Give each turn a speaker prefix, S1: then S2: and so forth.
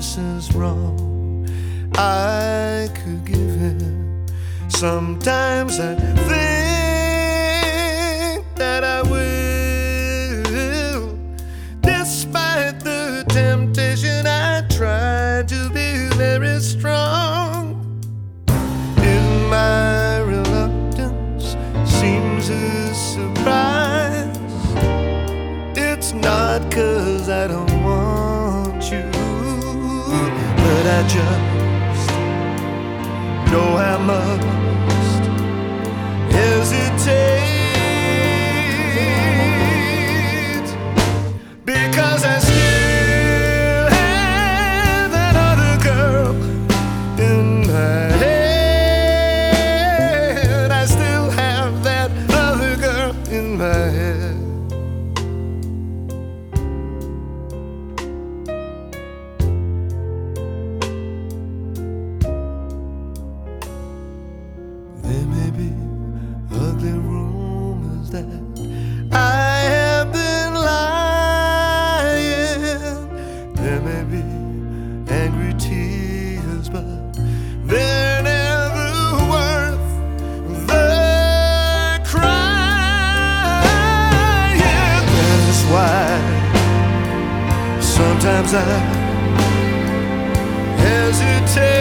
S1: is wrong, I could give in. Sometimes I think that I will. Despite the temptation, I try to be very strong. In my reluctance seems a surprise. It's not 'cause I don't want you, but I just know I must hesitate, because I still have that other girl in my head. I still have that other girl in my head. There may be ugly rumors that I have been lying. There may be angry tears, but they're never worth the crying. That's why sometimes I hesitate.